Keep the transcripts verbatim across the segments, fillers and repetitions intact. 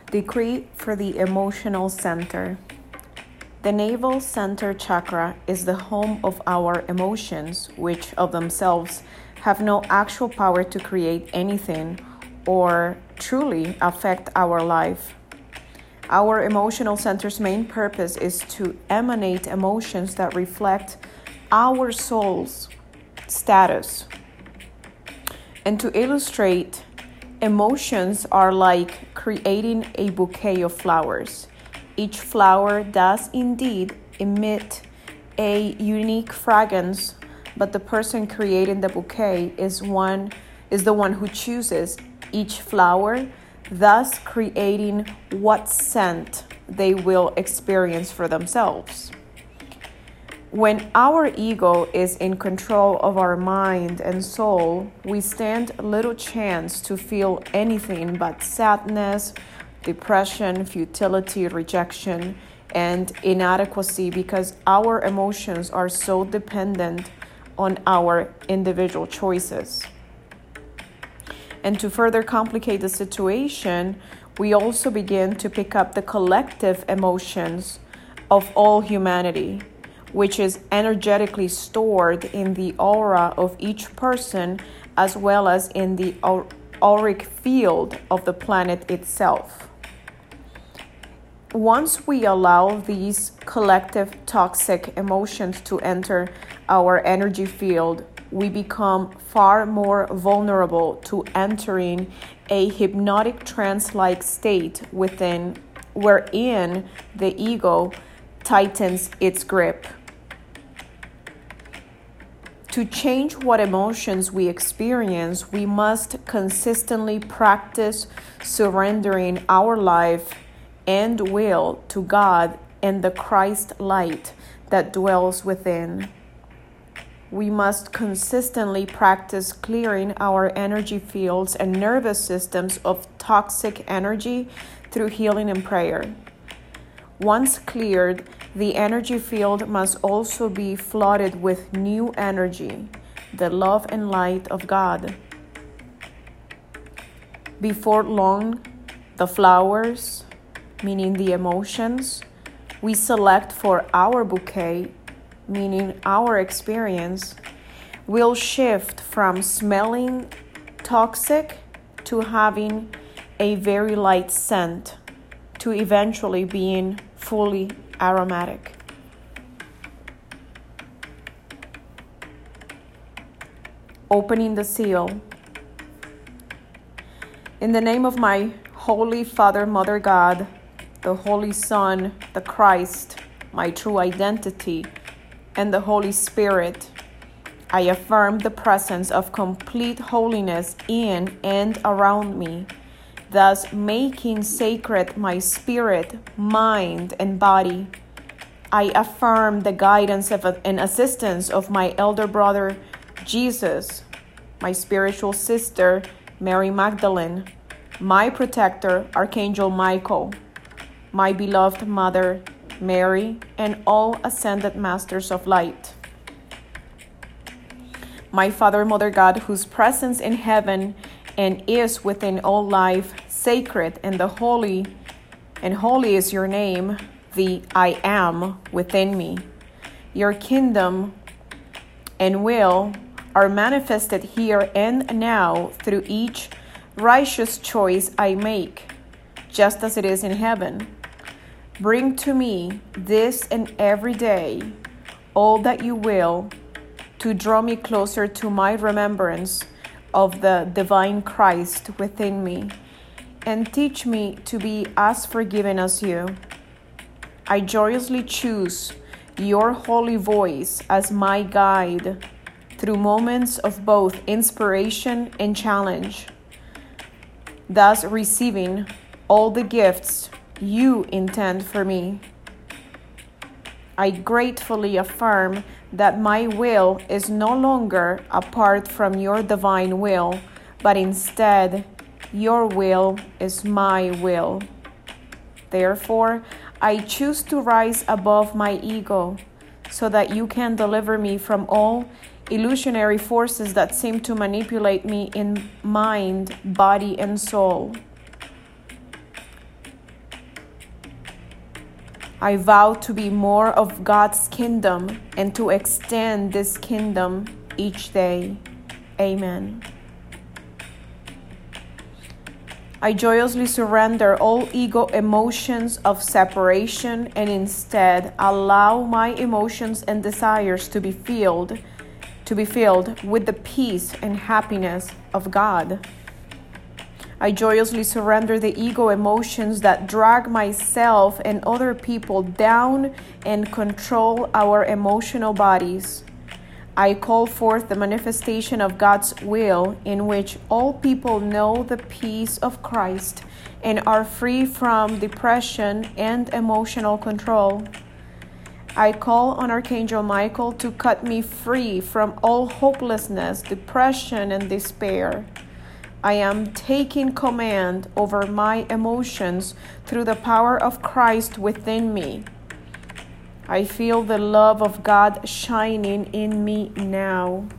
Decree for the emotional center. The navel center chakra is the home of our emotions, which of themselves have no actual power to create anything or truly affect our life. Our emotional center's main purpose is to emanate emotions that reflect our soul's status. And to illustrate, emotions are like creating a bouquet of flowers. Each flower does indeed emit a unique fragrance, but the person creating the bouquet is one is the one who chooses each flower, thus creating what scent they will experience for themselves. When our ego is in control of our mind and soul, we stand little chance to feel anything but sadness, depression, futility, rejection, and inadequacy because our emotions are so dependent on our individual choices. And to further complicate the situation, we also begin to pick up the collective emotions of all humanity, which is energetically stored in the aura of each person as well as in the auric field of the planet itself. Once we allow these collective toxic emotions to enter our energy field, we become far more vulnerable to entering a hypnotic trance-like state within wherein the ego tightens its grip. To change what emotions we experience, we must consistently practice surrendering our life and will to God and the Christ light that dwells within. We must consistently practice clearing our energy fields and nervous systems of toxic energy through healing and prayer. Once cleared, the energy field must also be flooded with new energy, the love and light of God. Before long, the flowers, meaning the emotions, we select for our bouquet, meaning our experience, will shift from smelling toxic to having a very light scent to eventually being fully aromatic. Opening the seal. In the name of my Holy Father, Mother God, the Holy Son, the Christ, my true identity, and the Holy Spirit, I affirm the presence of complete holiness in and around me, thus making sacred my spirit, mind, and body. I affirm the guidance of and assistance of my elder brother, Jesus, my spiritual sister, Mary Magdalene, my protector, Archangel Michael, my beloved mother, Mary, and all ascended masters of light. My Father, Mother God, whose presence in heaven and is within all life, sacred and the holy, and holy is your name, the I am within me. Your kingdom and will are manifested here and now through each righteous choice I make, just as it is in heaven. Bring to me this and every day all that you will to draw me closer to my remembrance of the divine Christ within me, and teach me to be as forgiving as you. I joyously choose your holy voice as my guide through moments of both inspiration and challenge, thus receiving all the gifts you intend for me. I gratefully affirm that my will is no longer apart from your divine will, but instead, your will is my will. Therefore, I choose to rise above my ego so that you can deliver me from all illusionary forces that seem to manipulate me in mind, body, and soul. I vow to be more of God's kingdom and to extend this kingdom each day. Amen. I joyously surrender all ego emotions of separation and instead allow my emotions and desires to be filled, to be filled with the peace and happiness of God. I joyously surrender the ego emotions that drag myself and other people down and control our emotional bodies. I call forth the manifestation of God's will in which all people know the peace of Christ and are free from depression and emotional control. I call on Archangel Michael to cut me free from all hopelessness, depression, and despair. I am taking command over my emotions through the power of Christ within me. I feel the love of God shining in me now.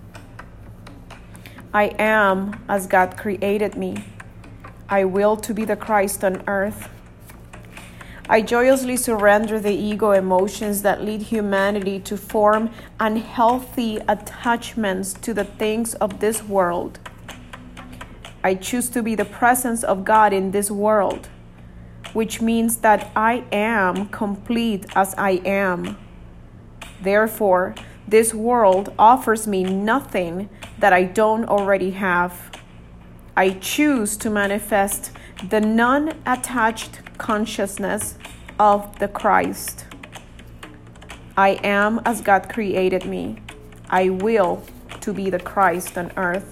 I am as God created me. I will to be the Christ on earth. I joyously surrender the ego emotions that lead humanity to form unhealthy attachments to the things of this world. I choose to be the presence of God in this world, which means that I am complete as I am. Therefore, this world offers me nothing that I don't already have. I choose to manifest the non-attached consciousness of the Christ. I am as God created me. I will to be the Christ on earth.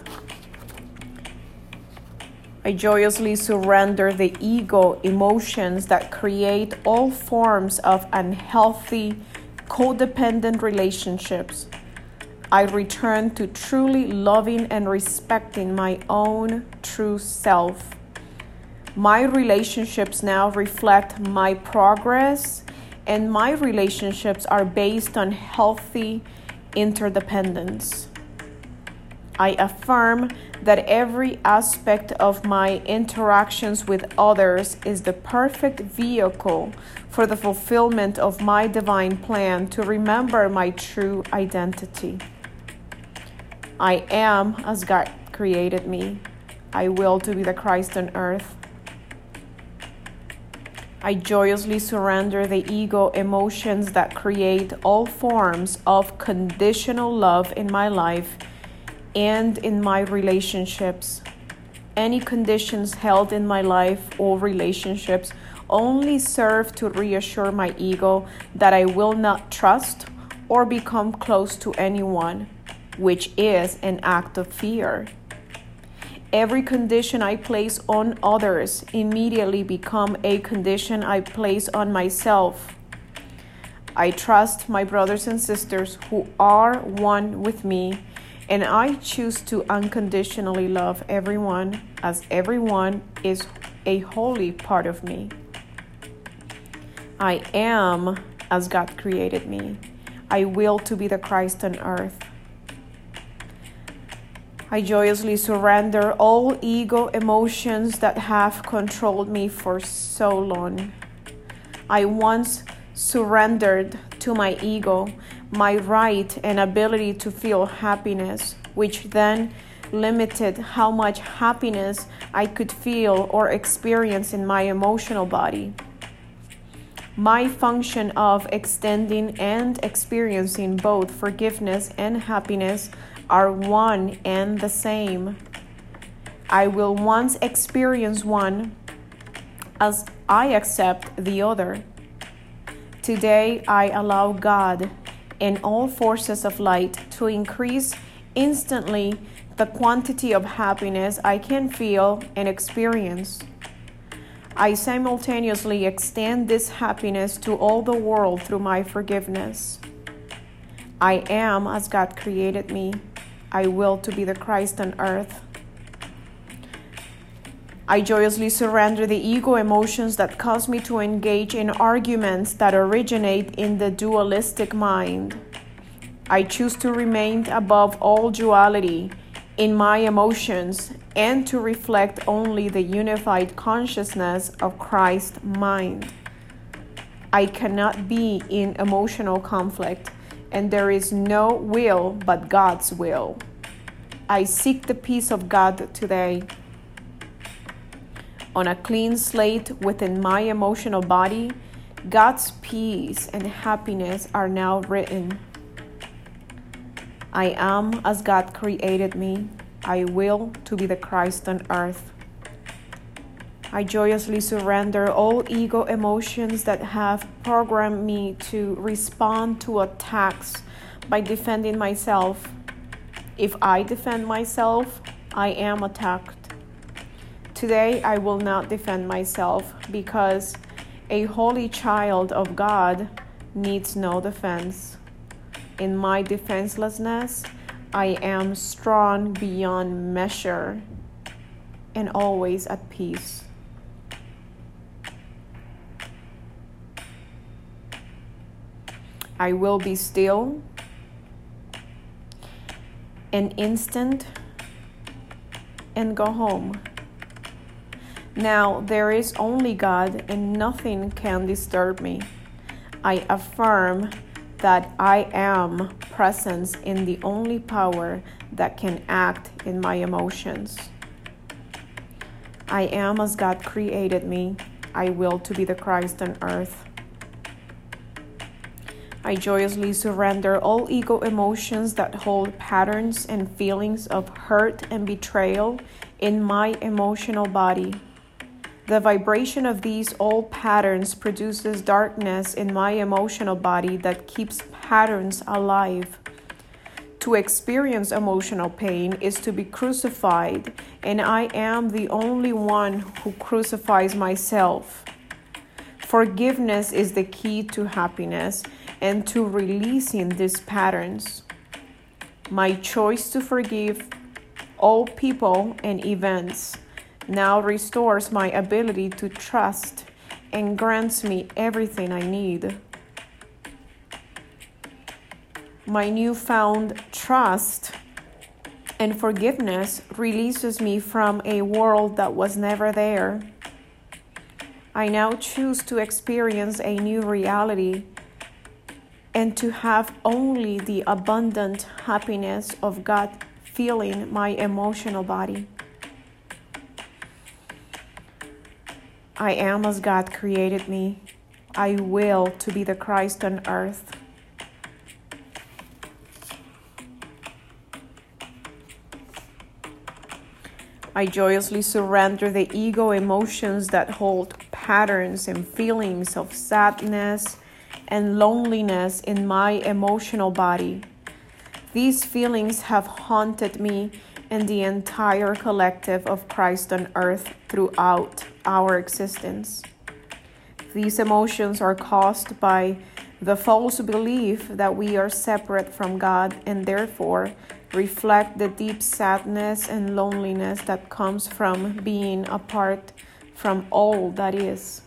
I joyously surrender the ego emotions that create all forms of unhealthy, codependent relationships. I return to truly loving and respecting my own true self. My relationships now reflect my progress, and my relationships are based on healthy interdependence. I affirm that every aspect of my interactions with others is the perfect vehicle for the fulfillment of my divine plan to remember my true identity. I am as God created me. I will to be the Christ on earth. I joyously surrender the ego emotions that create all forms of conditional love in my life and in my relationships. Any conditions held in my life or relationships only serve to reassure my ego that I will not trust or become close to anyone, which is an act of fear. Every condition I place on others immediately become a condition I place on myself. I trust my brothers and sisters who are one with me, and I choose to unconditionally love everyone as everyone is a holy part of me. I am as God created me. I will to be the Christ on earth. I joyously surrender all ego emotions that have controlled me for so long. I once surrendered to my ego my right and ability to feel happiness, which then limited how much happiness I could feel or experience in my emotional body. My function of extending and experiencing both forgiveness and happiness are one and the same. I will once experience one as I accept the other. Today, I allow God and all forces of light to increase instantly the quantity of happiness I can feel and experience. I simultaneously extend this happiness to all the world through my forgiveness. I am as God created me. I will to be the Christ on earth. I joyously surrender the ego emotions that cause me to engage in arguments that originate in the dualistic mind. I choose to remain above all duality in my emotions and to reflect only the unified consciousness of Christ's mind. I cannot be in emotional conflict, and there is no will but God's will. I seek the peace of God today. On a clean slate within my emotional body, God's peace and happiness are now written. I am as God created me. I will to be the Christ on earth. I joyously surrender all ego emotions that have programmed me to respond to attacks by defending myself. If I defend myself, I am attacked. Today, I will not defend myself because a holy child of God needs no defense. In my defenselessness, I am strong beyond measure and always at peace. I will be still, an instant, and go home. Now there is only God, and nothing can disturb me. I affirm that I am presence in the only power that can act in my emotions. I am as God created me. I will to be the Christ on earth. I joyously surrender all ego emotions that hold patterns and feelings of hurt and betrayal in my emotional body. The vibration of these old patterns produces darkness in my emotional body that keeps patterns alive. To experience emotional pain is to be crucified, and I am the only one who crucifies myself. Forgiveness is the key to happiness and to releasing these patterns. My choice to forgive all people and events now restores my ability to trust and grants me everything I need. My newfound trust and forgiveness releases me from a world that was never there. I now choose to experience a new reality and to have only the abundant happiness of God filling my emotional body. I am as God created me. I will to be the Christ on earth. I joyously surrender the ego emotions that hold patterns and feelings of sadness and loneliness in my emotional body. These feelings have haunted me and the entire collective of Christ on earth throughout our existence. These emotions are caused by the false belief that we are separate from God and therefore reflect the deep sadness and loneliness that comes from being apart from all that is.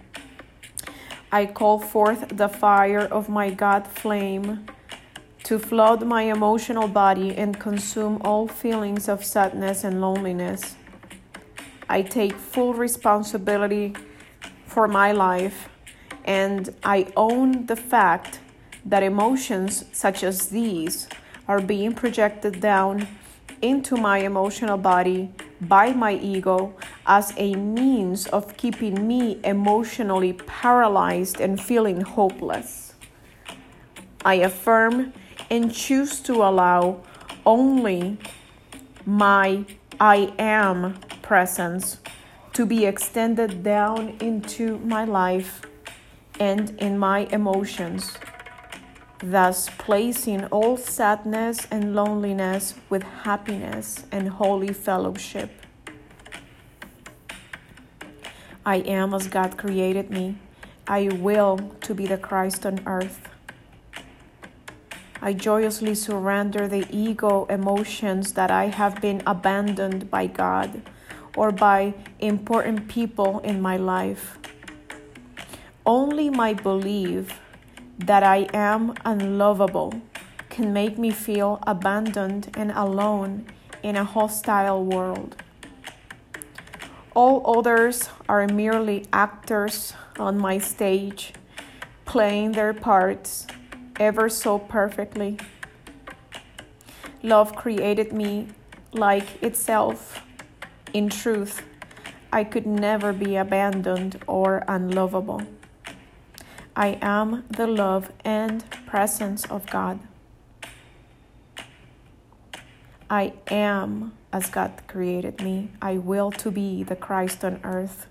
I call forth the fire of my God flame to flood my emotional body and consume all feelings of sadness and loneliness. I take full responsibility for my life, and I own the fact that emotions such as these are being projected down into my emotional body by my ego as a means of keeping me emotionally paralyzed and feeling hopeless. I affirm and choose to allow only my I am presence to be extended down into my life and in my emotions, thus placing all sadness and loneliness with happiness and holy fellowship. I am as God created me. I will to be the Christ on earth. I joyously surrender the ego emotions that I have been abandoned by God or by important people in my life. Only my belief that I am unlovable can make me feel abandoned and alone in a hostile world. All others are merely actors on my stage, playing their parts ever so perfectly. Love created me like itself. In truth, I could never be abandoned or unlovable. I am the love and presence of God. I am as God created me. I will to be the Christ on earth.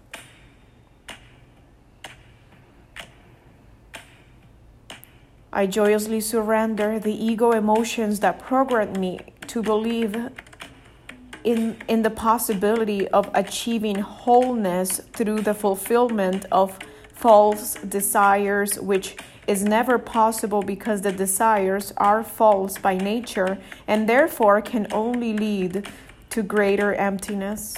I joyously surrender the ego emotions that program me to believe in, in the possibility of achieving wholeness through the fulfillment of false desires, which is never possible because the desires are false by nature and therefore can only lead to greater emptiness.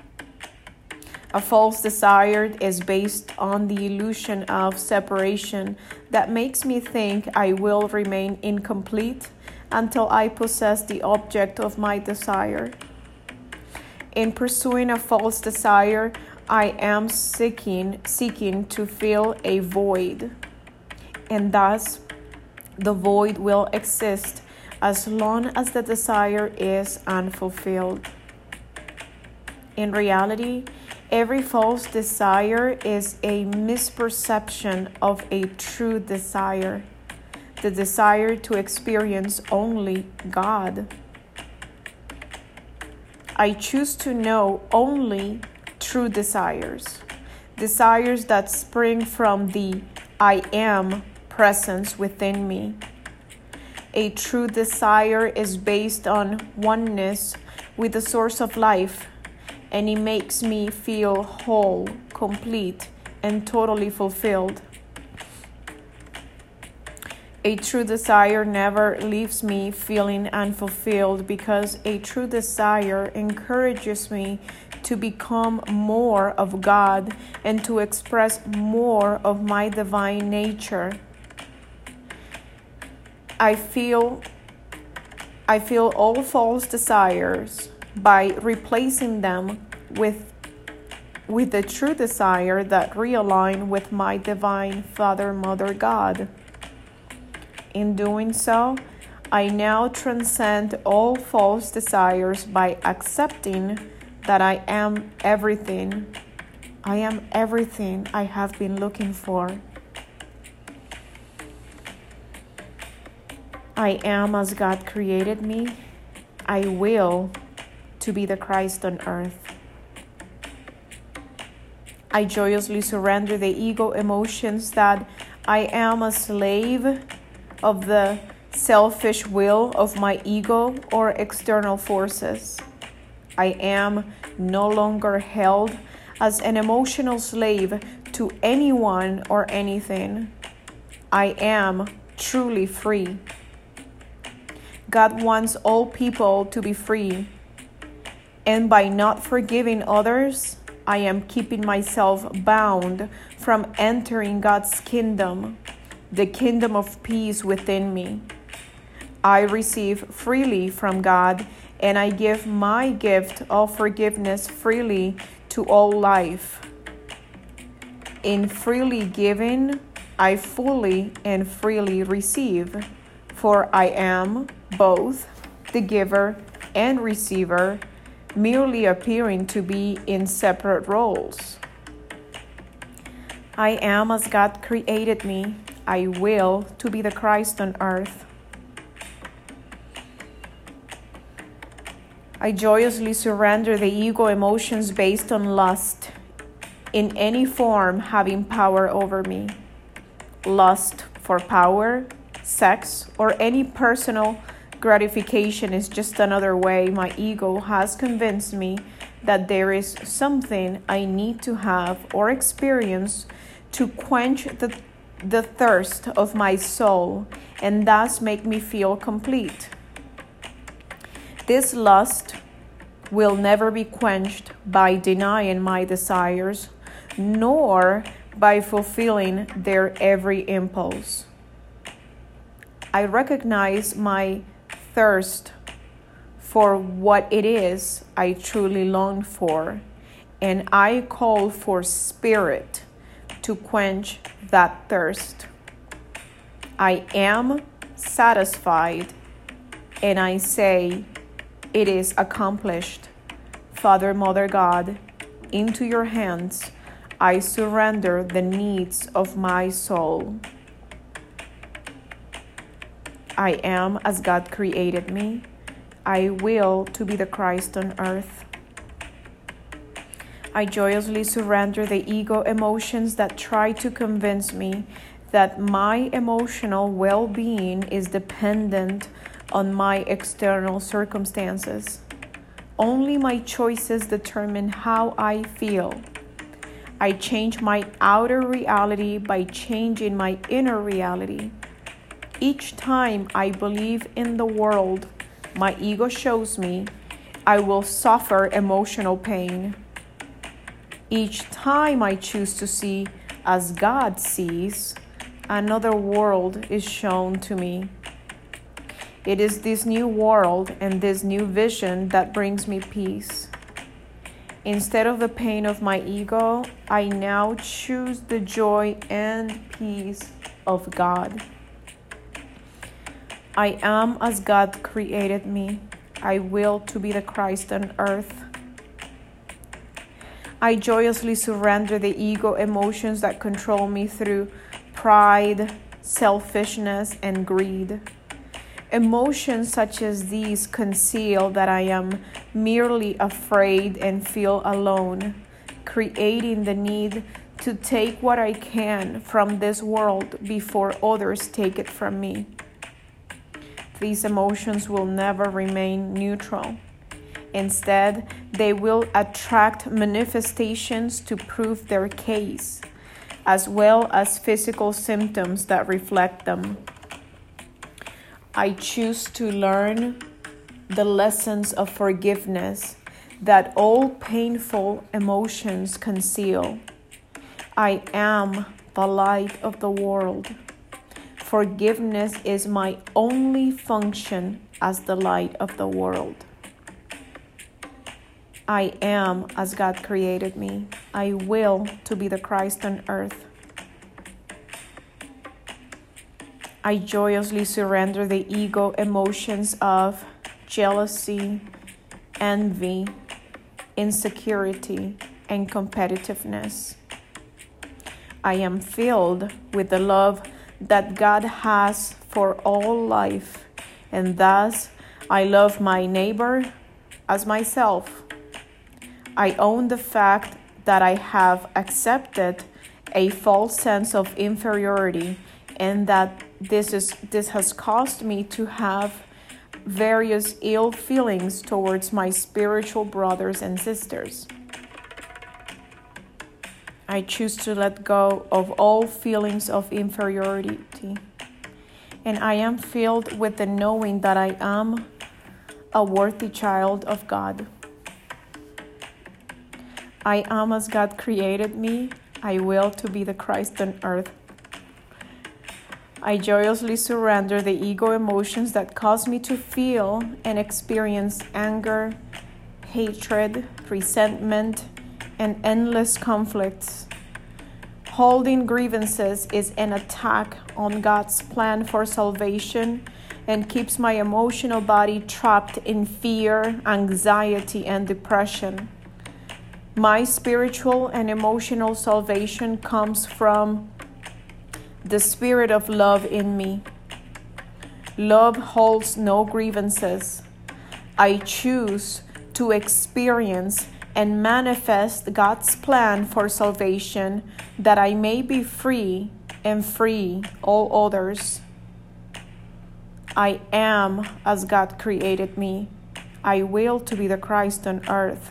A false desire is based on the illusion of separation that makes me think I will remain incomplete until I possess the object of my desire. In pursuing a false desire, I am seeking, seeking to fill a void, and thus the void will exist as long as the desire is unfulfilled. In reality, every false desire is a misperception of a true desire, the desire to experience only God. I choose to know only true desires, desires that spring from the I am presence within me. A true desire is based on oneness with the source of life, and it makes me feel whole, complete, and totally fulfilled. A true desire never leaves me feeling unfulfilled because a true desire encourages me to become more of God and to express more of my divine nature. I feel, I feel all false desires by replacing them with, with the true desire that realign with my divine Father, Mother, God. In doing so, I now transcend all false desires by accepting that I am everything. I am everything I have been looking for. I am as God created me. I will to be the Christ on earth. I joyously surrender the ego emotions that I am a slave of the selfish will of my ego or external forces. I am no longer held as an emotional slave to anyone or anything. I am truly free. God wants all people to be free, and by not forgiving others, I am keeping myself bound from entering God's kingdom, the kingdom of peace within me. I receive freely from God, and I give my gift of forgiveness freely to all life. In freely giving, I fully and freely receive, for I am both the giver and receiver, merely appearing to be in separate roles. I am as God created me. I will to be the Christ on earth. I joyously surrender the ego emotions based on lust, in any form having power over me. Lust for power, sex, or any personal gratification is just another way my ego has convinced me that there is something I need to have or experience to quench the, the thirst of my soul and thus make me feel complete. This lust will never be quenched by denying my desires, nor by fulfilling their every impulse. I recognize my thirst for what it is I truly long for, and I call for spirit to quench that thirst. I am satisfied, and I say, it is accomplished. Father, Mother God, into your hands I surrender the needs of my soul. I am as God created me. I will to be the Christ on earth. I joyously surrender the ego emotions that try to convince me that my emotional well-being is dependent on my external circumstances. Only my choices determine how I feel. I change my outer reality by changing my inner reality. Each time I believe in the world my ego shows me, I will suffer emotional pain. Each time I choose to see as God sees, another world is shown to me. It is this new world and this new vision that brings me peace. Instead of the pain of my ego, I now choose the joy and peace of God. I am as God created me. I will to be the Christ on earth. I joyously surrender the ego emotions that control me through pride, selfishness, and greed. Emotions such as these conceal that I am merely afraid and feel alone, creating the need to take what I can from this world before others take it from me. These emotions will never remain neutral. Instead, they will attract manifestations to prove their case, as well as physical symptoms that reflect them. I choose to learn the lessons of forgiveness that all painful emotions conceal. I am the light of the world. Forgiveness is my only function as the light of the world. I am as God created me. I will to be the Christ on earth. I joyously surrender the ego emotions of jealousy, envy, insecurity, and competitiveness. I am filled with the love that God has for all life, and thus I love my neighbor as myself. I own the fact that I have accepted a false sense of inferiority, and that this is this has caused me to have various ill feelings towards my spiritual brothers and sisters. I choose to let go of all feelings of inferiority, and I am filled with the knowing that I am a worthy child of God. I am as God created me. I will to be the Christ on earth. I joyously surrender the ego emotions that cause me to feel and experience anger, hatred, resentment, and endless conflicts. Holding grievances is an attack on God's plan for salvation and keeps my emotional body trapped in fear, anxiety, and depression. My spiritual and emotional salvation comes from the spirit of love in me. Love holds no grievances. I choose to experience and manifest God's plan for salvation, that I may be free and free all others. I am as God created me. I will to be the Christ on earth.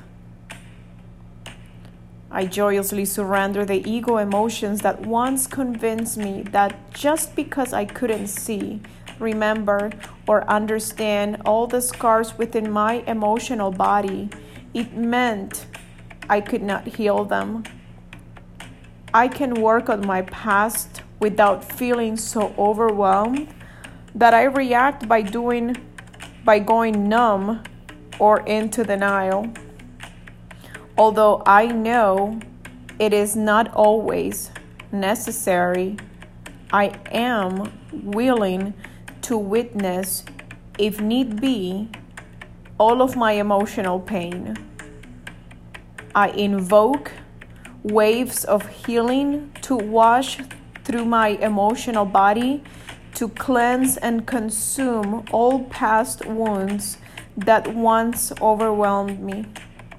I joyously surrender the ego emotions that once convinced me that just because I couldn't see, remember, or understand all the scars within my emotional body, it meant I could not heal them. I can work on my past without feeling so overwhelmed that I react by doing, by going numb or into denial. Although I know it is not always necessary I am willing to witness, if need be, all of my emotional pain. I invoke waves of healing to wash through my emotional body, to cleanse and consume all past wounds that once overwhelmed me.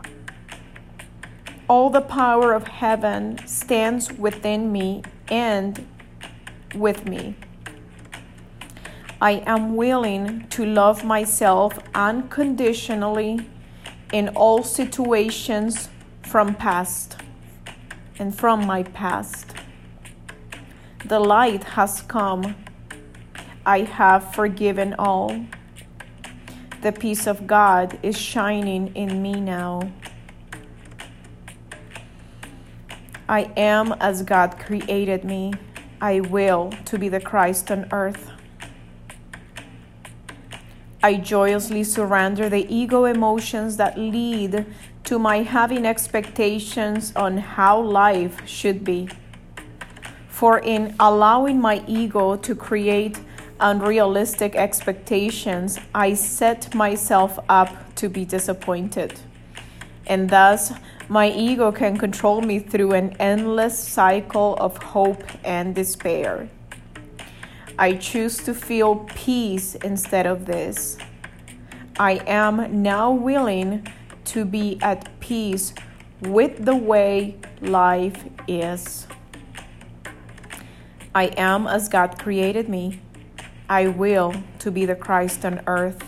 All the power of heaven stands within me and with me. I am willing to love myself unconditionally in all situations from past and from my past. The light has come. I have forgiven all. The peace of God is shining in me now. I am as God created me. I will to be the Christ on earth. I joyously surrender the ego emotions that lead to my having expectations on how life should be. For in allowing my ego to create unrealistic expectations, I set myself up to be disappointed. And thus, my ego can control me through an endless cycle of hope and despair. I choose to feel peace instead of this. I am now willing to be at peace with the way life is. I am as God created me. I will to be the Christ on earth.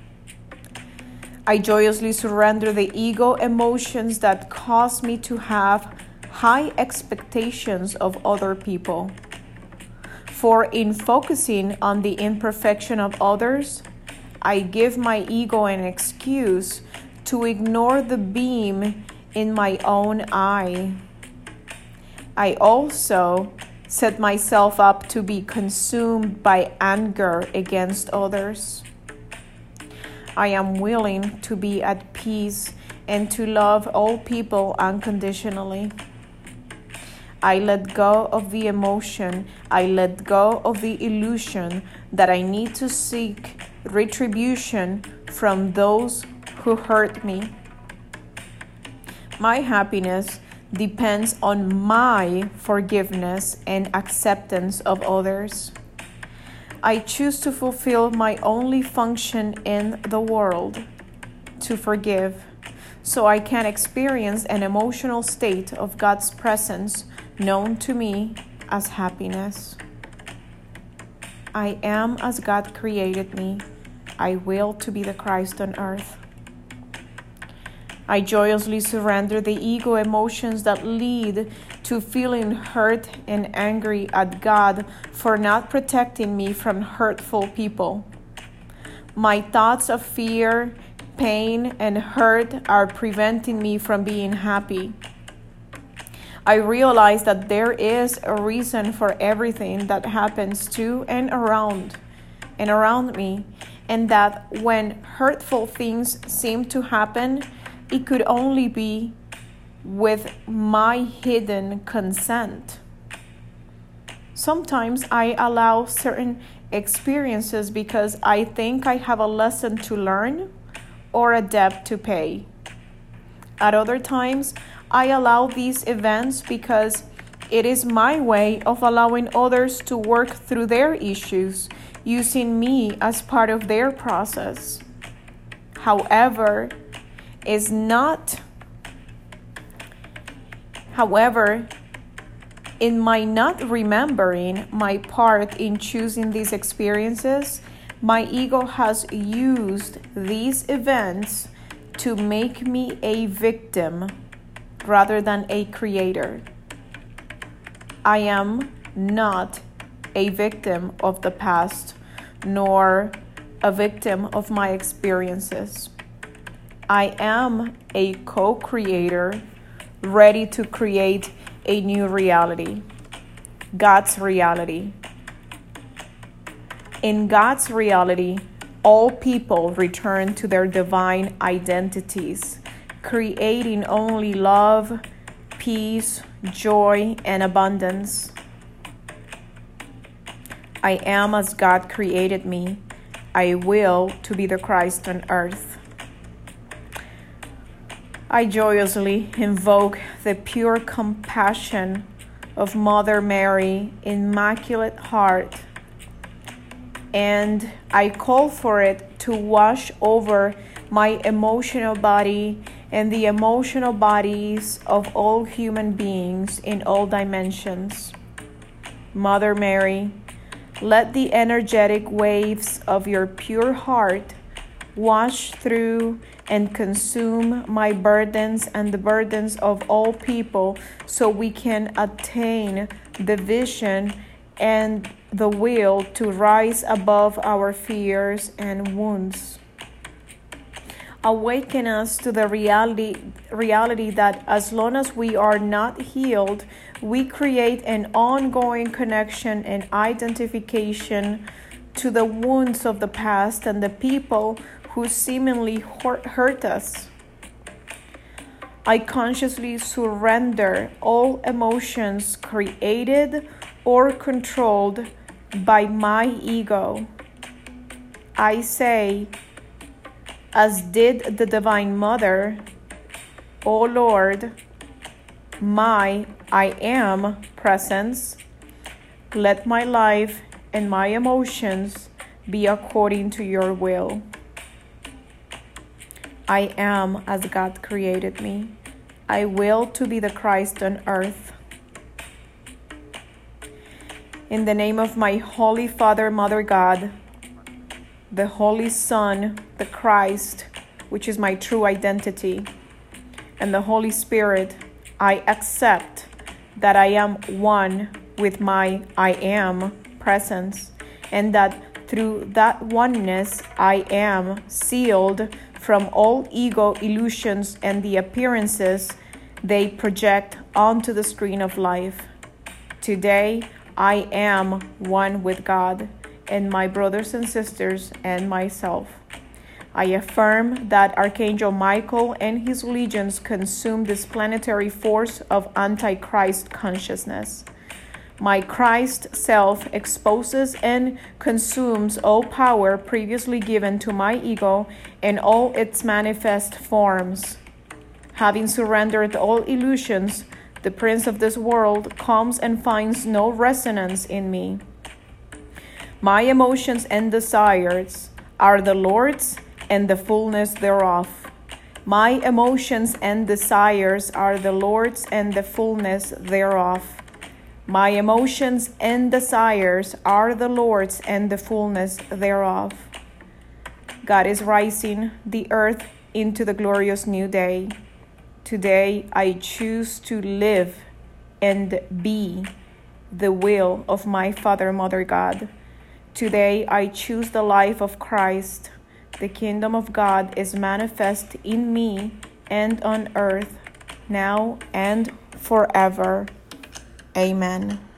I joyously surrender the ego emotions that cause me to have high expectations of other people. For in focusing on the imperfection of others, I give my ego an excuse to ignore the beam in my own eye. I also set myself up to be consumed by anger against others. I am willing to be at peace and to love all people unconditionally. I let go of the emotion, I let go of the illusion that I need to seek retribution from those who hurt me. My happiness depends on my forgiveness and acceptance of others. I choose to fulfill my only function in the world, to forgive, so I can experience an emotional state of God's presence known to me as happiness. I am as God created me. I will to be the Christ on earth. I joyously surrender the ego emotions that lead to feeling hurt and angry at God for not protecting me from hurtful people. My thoughts of fear, pain, and hurt are preventing me from being happy. I realize that there is a reason for everything that happens to and around and around me, and that when hurtful things seem to happen, it could only be with my hidden consent. Sometimes I allow certain experiences because I think I have a lesson to learn or a debt to pay. At other times, I allow these events because it is my way of allowing others to work through their issues, using me as part of their process. However, is not However, in my not remembering my part in choosing these experiences, my ego has used these events to make me a victim rather than a creator. I am not a victim of the past, nor a victim of my experiences. I am a co-creator, ready to create a new reality, God's reality. In God's reality, all people return to their divine identities, creating only love, peace, joy, and abundance. I am as God created me. I will to be the Christ on earth. I joyously invoke the pure compassion of Mother Mary, Immaculate Heart, and I call for it to wash over my emotional body and the emotional bodies of all human beings in all dimensions. Mother Mary, let the energetic waves of your pure heart wash through and consume my burdens and the burdens of all people, so we can attain the vision and the will to rise above our fears and wounds. Awaken us to the reality, reality that as long as we are not healed, we create an ongoing connection and identification to the wounds of the past and the people who seemingly hurt us. I consciously surrender all emotions created or controlled by my ego. I say, as did the Divine Mother, O Lord, my I am presence, let my life and my emotions be according to your will. I am as God created me. I will to be the Christ on earth. In the name of my Holy Father, Mother God, the Holy Son, the Christ, which is my true identity, and the Holy Spirit, I accept that I am one with my I am presence, and that through that oneness I am sealed from all ego illusions and the appearances they project onto the screen of life. Today, I am one with God and my brothers and sisters and myself. I affirm that Archangel Michael and his legions consume this planetary force of Antichrist consciousness. My Christ self exposes and consumes all power previously given to my ego in all its manifest forms. Having surrendered all illusions, the prince of this world comes and finds no resonance in me. My emotions and desires are the Lord's and the fullness thereof. My emotions and desires are the Lord's and the fullness thereof. My emotions and desires are the Lord's and the fullness thereof. God is rising the earth into the glorious new day. Today I choose to live and be the will of my Father, Mother God. Today I choose the life of Christ. The kingdom of God is manifest in me and on earth, now and forever. Amen.